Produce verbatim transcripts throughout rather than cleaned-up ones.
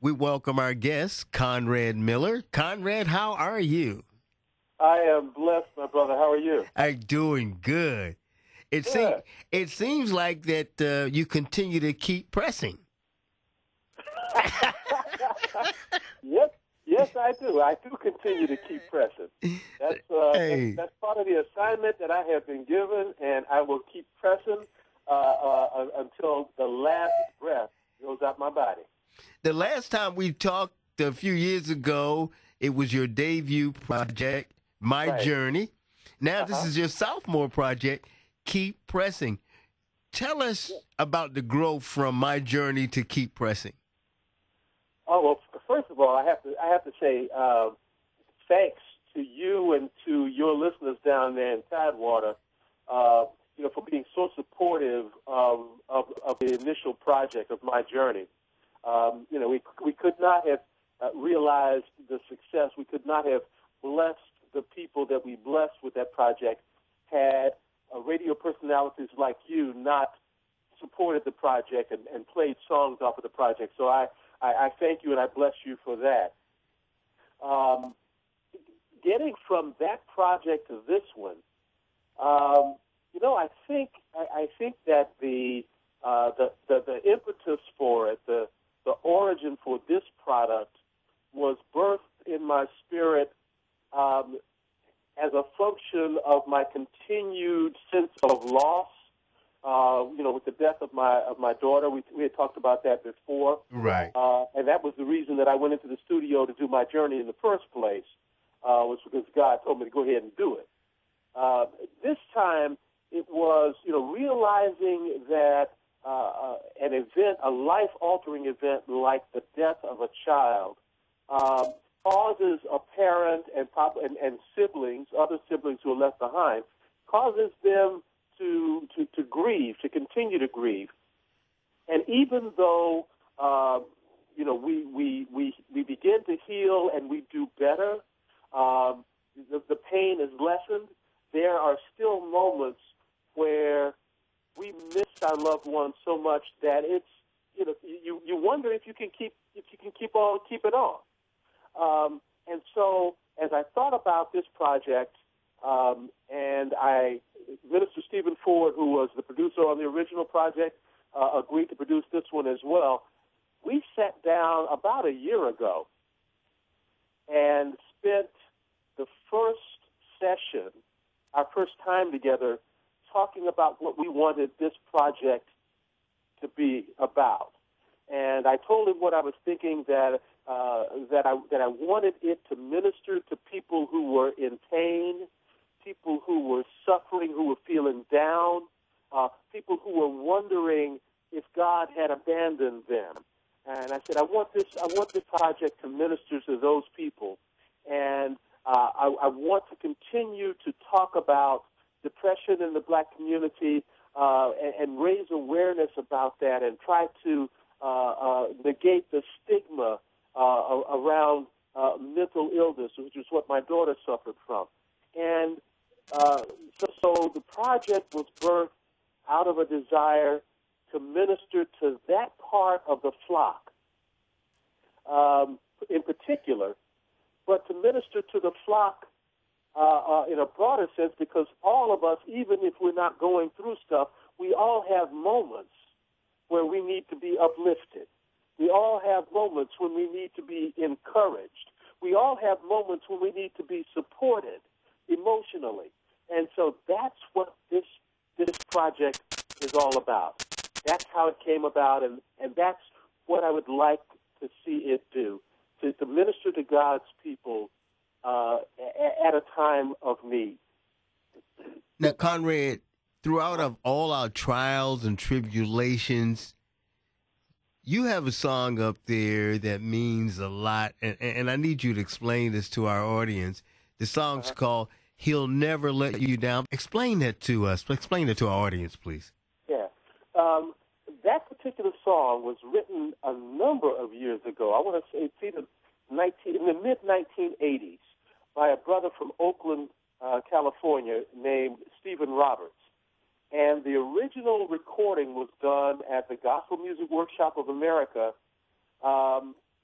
we welcome our guest, Conrad Miller. Conrad, how are you? I am blessed, my brother. How are you? I'm doing good. It seems Good. it seems like that uh, you continue to keep pressing. Yes, yes, I do. I do continue to keep pressing. That's, uh, that's Hey, that's part of the assignment that I have been given, and I will keep pressing uh, uh, until the last breath goes out my body. the last time we talked a few years ago, it was your debut project, My Right. Journey. Now Uh this huh. is your sophomore project, Keep Pressing. Tell us about the growth from My Journey to Keep Pressing. Oh well. f- First of all, I have to I have to say uh, thanks to you and to your listeners down there in Tidewater. Uh, you know, for being so supportive of, of of the initial project of My Journey. Um, you know, we we could not have uh, realized the success. We could not have blessed the people that we blessed with that project had uh, radio personalities like you not supported the project and, and played songs off of the project. So I, I, I thank you and I bless you for that. Um, getting from that project to this one, um, you know, I think I, I think that the, uh, the the the impetus for it, the the origin for this product, was birthed in my spirit um, as a function of my continued sense of loss. Uh, you know, with the death of my of my daughter, we we had talked about that before, Right. uh, and that was the reason that I went into the studio to do My Journey in the first place. Uh, was because God told me to go ahead and do it. Uh, this time, it was, you know, realizing that uh, uh, an event, a life-altering event like the death of a child, um, causes a parent and, pop- and, and siblings, other siblings who are left behind, causes them to, to, to grieve, to continue to grieve. And even though, uh, you know, we, we, we, we begin to heal and we do better, um, the, the pain is lessened, there are still moments where we miss our loved ones so much that it's, you know, you, you wonder if you can keep if you can keep on keep it on. Um, and so as I thought about this project, um, and I Minister Stephen Ford, who was the producer on the original project, uh, agreed to produce this one as well. We sat down about a year ago and spent the first session, our first time together, talking about what we wanted this project to be about. And I told him what I was thinking, that uh, that I that I wanted it to minister to people who were in pain, people who were suffering, who were feeling down, uh, people who were wondering if God had abandoned them. And I said, I want this I want this project to minister to those people. And uh, I, I want to continue to talk about depression in the black community uh, and, and raise awareness about that and try to uh, uh, negate the stigma uh, around uh, mental illness, which is what my daughter suffered from. And uh, so, so the project was birthed out of a desire to minister to that part of the flock um, in particular, but to minister to the flock uh, uh, in a broader sense, because all of us, even if we're not going through stuff, we all have moments where we need to be uplifted. We all have moments when we need to be encouraged. We all have moments when we need to be supported emotionally. And so that's what this this project is all about. That's how it came about, and, and that's what I would like to see it do, to, to minister to God's people uh, a- at a time of need. Now, Conrad, throughout of all our trials and tribulations, you have a song up there that means a lot, and, and I need you to explain this to our audience. The song's Uh-huh. called "He'll Never Let You Down." Explain that to us. Explain it to our audience, please. Yeah. Um, that particular song was written a number of years ago. I want to say it's either nineteen, in the mid nineteen eighties by a brother from Oakland, uh, California named Stephen Roberts. And the original recording was done at the Gospel Music Workshop of America um,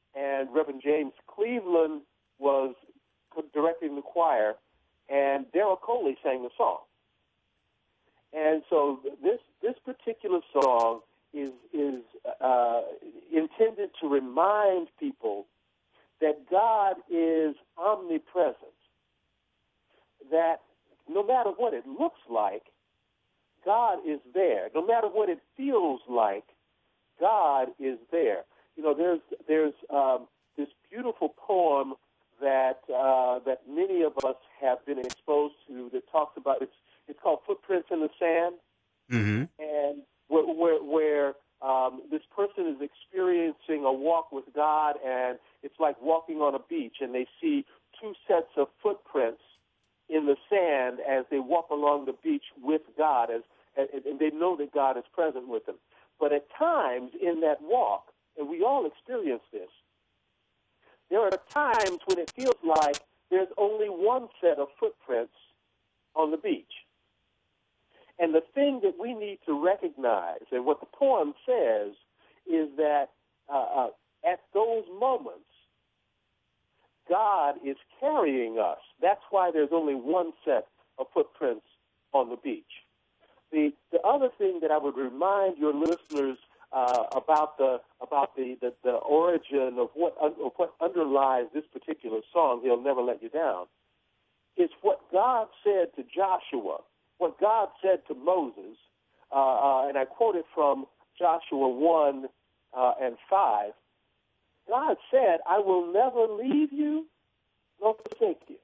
and Reverend James Cleveland was directing the choir, and Daryl Coley sang the song. And so this this particular song is is uh, intended to remind people that God is omnipresent, that no matter what it looks like, God is there. No matter what it feels like, God is there. You know, there's there's um, this beautiful poem that uh, that many of us have been exposed to that talks about it's it's called Footprints in the Sand, Mm-hmm. and where where, where um, this person is experiencing a walk with God, and it's like walking on a beach, and they see two sets of footprints in the sand as they walk along the beach with God, as and they know that God is present with them. But at times in that walk, and we all experience this, there are times when it feels like there's only one set of footprints on the beach. And the thing that we need to recognize, and what the poem says, is that uh, uh, at those moments, God is carrying us. That's why there's only one set of footprints on the beach. The the other thing that I would remind your listeners uh, about the about the, the, the origin of what of what underlies this particular song, "He'll Never Let You Down," is what God said to Joshua, what God said to Moses, uh, uh, and I quote it from Joshua one uh, and five. God said, "I will never leave you nor forsake you."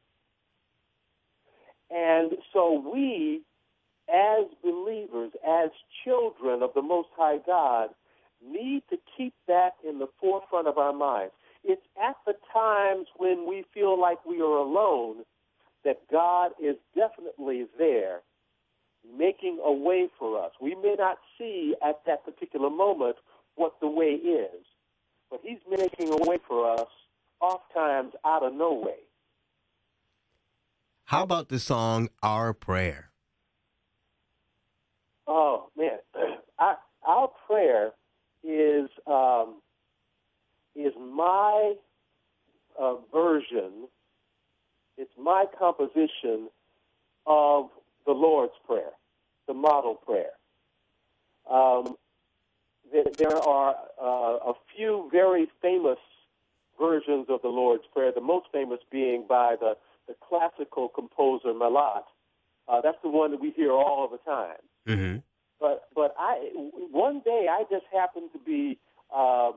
And so we, as believers, as children of the Most High God, need to keep that in the forefront of our minds. It's at the times when we feel like we are alone that God is definitely there, making a way for us. We may not see at that particular moment what the way is, but he's making a way for us, oftentimes out of no way. How about the song Our Prayer? Oh, man. Our, our prayer is um, is my uh, version, it's my composition of the Lord's Prayer, the model prayer. Um, there, there are uh, a few very famous versions of the Lord's Prayer, the most famous being by the, the classical composer Malat. Uh, that's the one that we hear all the time. Mm-hmm. But but I one day I just happened to be um,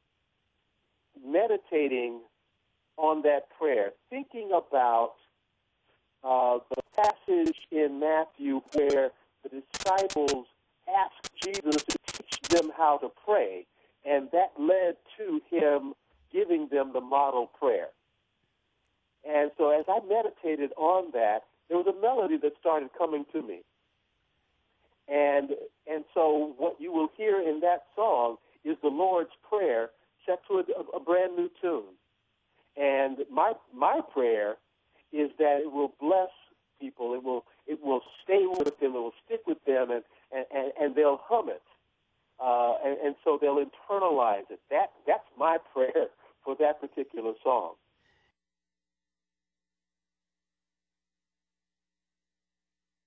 meditating on that prayer, thinking about uh, the passage in Matthew where the disciples asked Jesus to teach them how to pray, and that led to him giving them the model prayer. And so as I meditated on that, there was a melody that started coming to me. And and so what you will hear in that song is the Lord's Prayer set to a, a brand new tune. And my my prayer is that it will bless people. It will it will stay with them. It will stick with them, and and, and, and they'll hum it. Uh, and, and so they'll internalize it. That that's my prayer for that particular song.